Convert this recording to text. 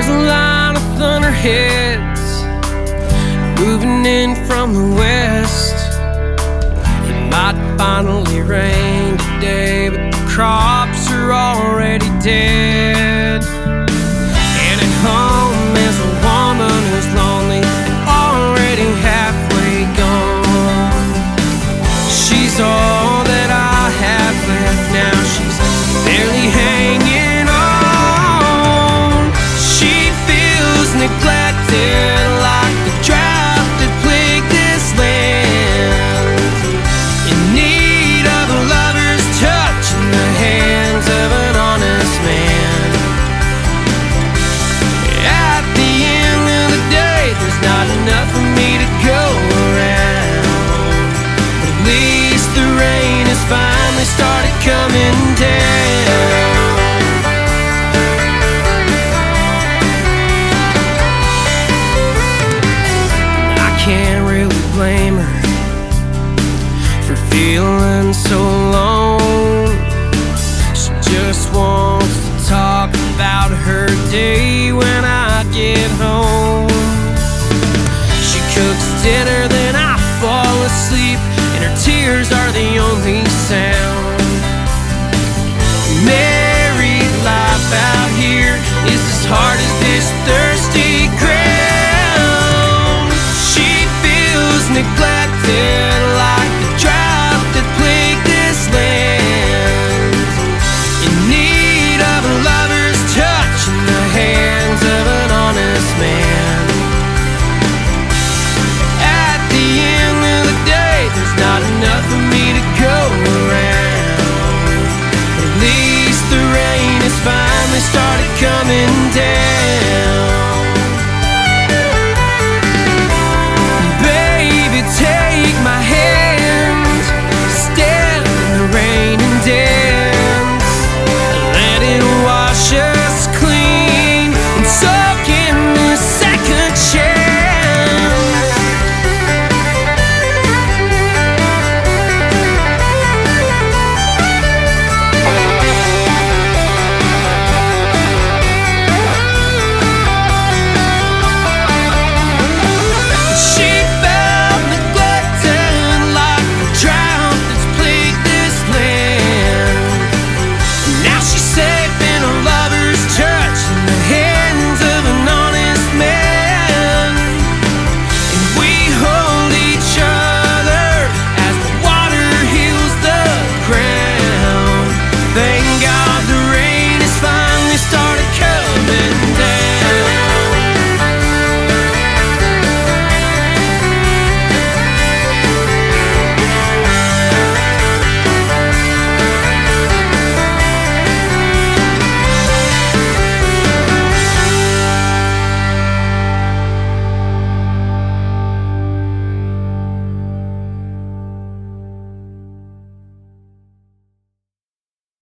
There's a lot of thunderheads moving in from the west. It might finally rain today, but the crops are already dead. And at home there's a woman who's lonely and already halfway gone. She's all that I have left now. She's barely hanging on. She feels neglected, like the drought that plagued this land, in need of a lover's touch in the hands of an honest man. At the end of the day, there's not enough for me to go around, but at least the rain has finally started coming down. I can't really blame her for feeling so alone. She just wants to talk about her day when I get home. She cooks dinner, then I fall asleep, and her tears are the only sound. Married life out here is as hard as this